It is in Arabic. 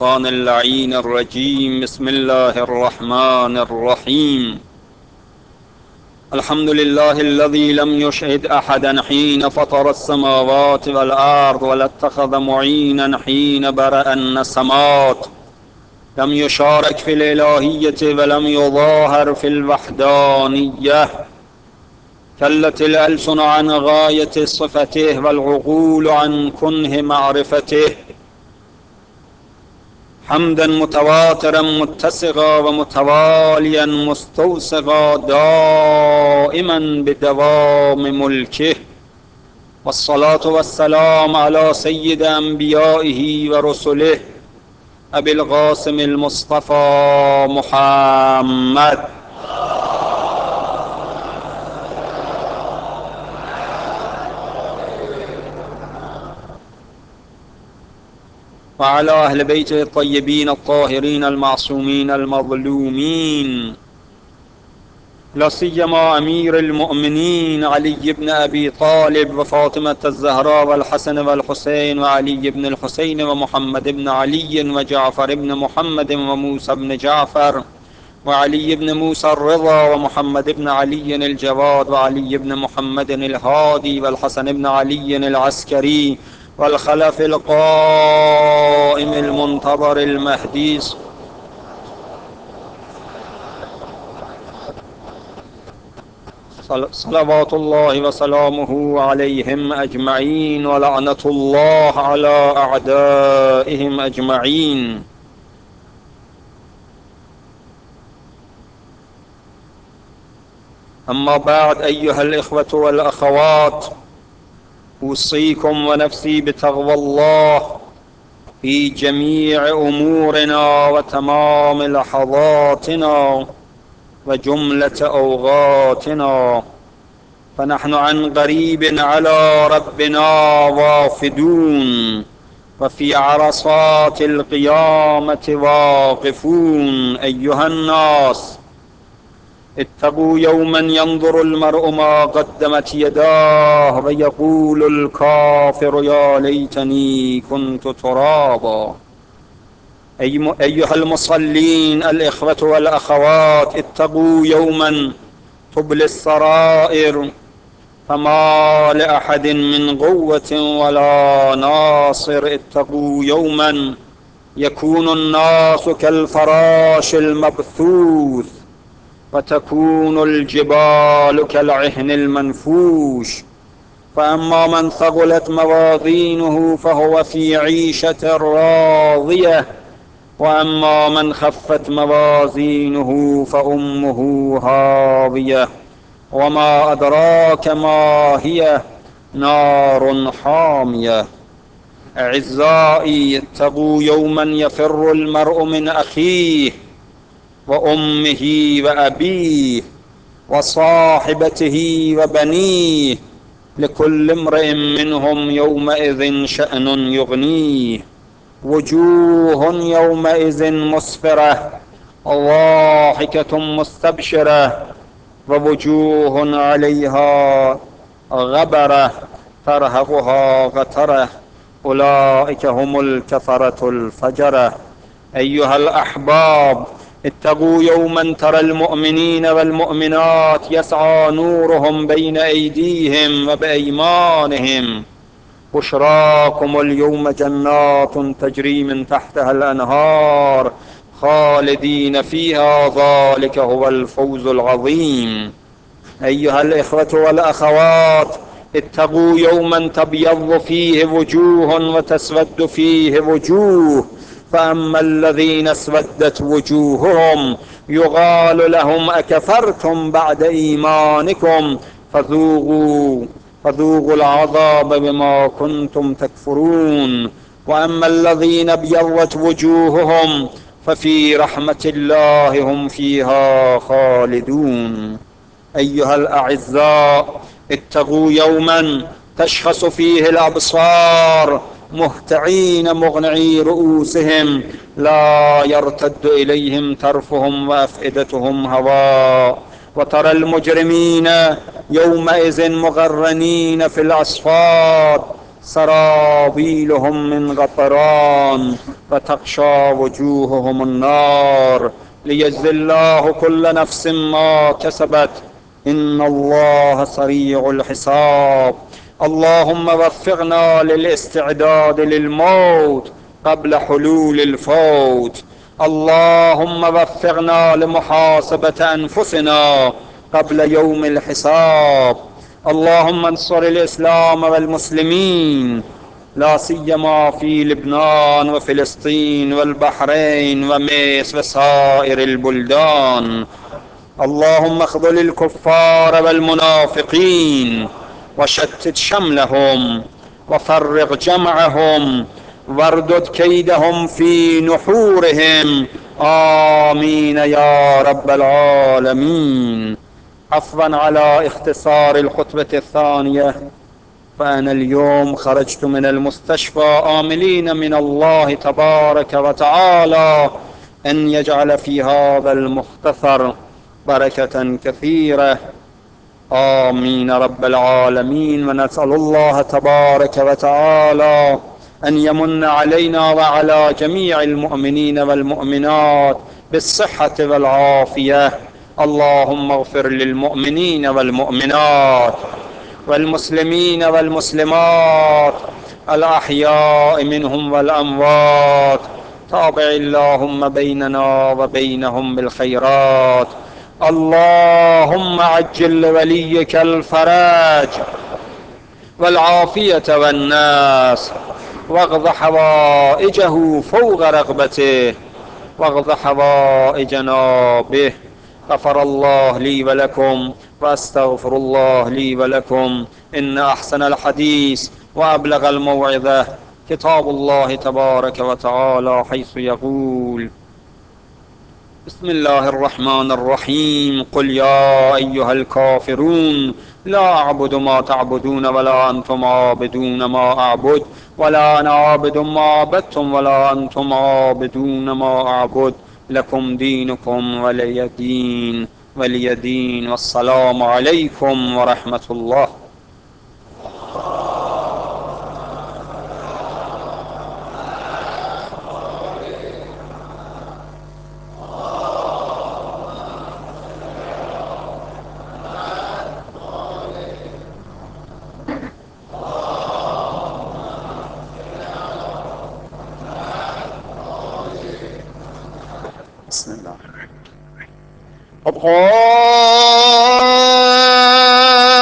الشيطان اللعين الرجيم. بسم الله الرحمن الرحيم. الحمد لله الذي لم يشهد أحدا حين فطر السماوات والأرض ولا اتخذ معينا حين برأ النسمات. لم يشارك في الإلهية ولم يظاهر في الوحدانية. كلت الألسن عن غاية صفته والعقول عن كنه معرفته. حمدا متواترا متسقا ومتواليا مستوسقا دائما بدوام ملكه. والصلاة والسلام على سيد أنبيائه ورسله أبي القاسم المصطفى محمد وعلى أهل بيته الطيبين الطاهرين المعصومين المظلومين، لا سيما أمير المؤمنين علي بن أبي طالب وفاطمة الزهراء والحسن والحسين وعلي بن الحسين ومحمد بن علي وجعفر بن محمد وموسى بن جعفر وعلي بن موسى الرضا ومحمد بن علي الجواد وعلي بن محمد الهادي والحسن بن علي العسكري والخلف القائم المنتظر المهدي صلوات الله وسلامه عليهم أجمعين، ولعنة الله على أعدائهم أجمعين. أما بعد، أيها الإخوة والأخوات، أوصيكم ونفسي بتقوى الله في جميع أمورنا وتمام لحظاتنا وجملة أوقاتنا، فنحن عن قريب على ربنا وافدون، وفي عرصات القيامة واقفون. أيها الناس، اتقوا يوما ينظر المرء ما قدمت يداه ويقول الكافر يا ليتني كنت ترابا. أيها المصلين الإخوة والأخوات، اتقوا يوما تبلي السرائر، فما لأحد من قوة ولا ناصر. اتقوا يوما يكون الناس كالفراش المبثوث وتكون الجبال كالعهن المنفوش. فأما من ثقلت موازينه فهو في عيشة راضية، وأما من خفت موازينه فأمه هاوية. وما أدراك ما هي، نار حامية. أعزائي، اتقوا يوما يفر المرء من أخيه وأمه وأبيه وصاحبته وبنيه، لكل امرئ منهم يومئذ شأن يغنيه. وجوه يومئذ مسفرة ضاحكة مستبشرة، ووجوه عليها غبرة ترهقها قترة، أولئك هم الكفرة الفجرة. أيها الأحباب، اتقوا يوما ترى المؤمنين والمؤمنات يسعى نورهم بين أيديهم وبأيمانهم. بشراكم اليوم جنات تجري من تحتها الأنهار خالدين فيها، ذلك هو الفوز العظيم. أيها الإخوة والأخوات، اتقوا يوما تبيض فيه وجوه وتسود فيه وجوه. فأما الذين اسودت وجوههم يقال لهم أكفرتم بعد إيمانكم فذوقوا العذاب بما كنتم تكفرون. وأما الذين ابيضت وجوههم ففي رحمة الله هم فيها خالدون. أيها الأعزاء، اتقوا يوما تشخص فيه الأبصار مهتعين مغنعي رؤوسهم، لا يرتد إليهم طرفهم وأفئدتهم هواء. وترى المجرمين يومئذ مغرنين في الأصفاد، سرابيلهم من قطران فتغشى وجوههم النار ليجزي الله كل نفس ما كسبت إن الله سريع الحساب. اللهم وفقنا للاستعداد للموت قبل حلول الفوت. اللهم وفقنا لمحاسبة أنفسنا قبل يوم الحساب. اللهم انصر الإسلام والمسلمين لا سيما في لبنان وفلسطين والبحرين ومصر وسائر البلدان. اللهم اخذل الكفار والمنافقين وشتت شملهم وفرق جمعهم واردد كيدهم في نحورهم. آمين يا رب العالمين. عفوا على اختصار الخطبة الثانية، فأنا اليوم خرجت من المستشفى آملين من الله تبارك وتعالى أن يجعل في هذا المختصر بركة كثيرة. آمين رب العالمين. ونسأل الله تبارك وتعالى أن يمن علينا وعلى جميع المؤمنين والمؤمنات بالصحة والعافية. اللهم اغفر للمؤمنين والمؤمنات والمسلمين والمسلمات الأحياء منهم والأموات. تابع اللهم بيننا وبينهم بالخيرات. اللهم عجل لوليك الفرج والعافية والناس واقض حوائجه فوق رغبته واقض حوائجنا به. غفر الله لي ولكم واستغفر الله لي ولكم. إن أحسن الحديث وأبلغ الموعظة كتاب الله تبارك وتعالى حيث يقول: بسم الله الرحمن الرحيم. قل يا أيها الكافرون لا أعبد ما تعبدون ولا أنتم عابدون ما أعبد ولا أنا عابد ما عبدتم ولا أنتم عابدون ما أعبد لكم دينكم ولي دين ولي دين. والسلام عليكم ورحمة الله. بسم الله.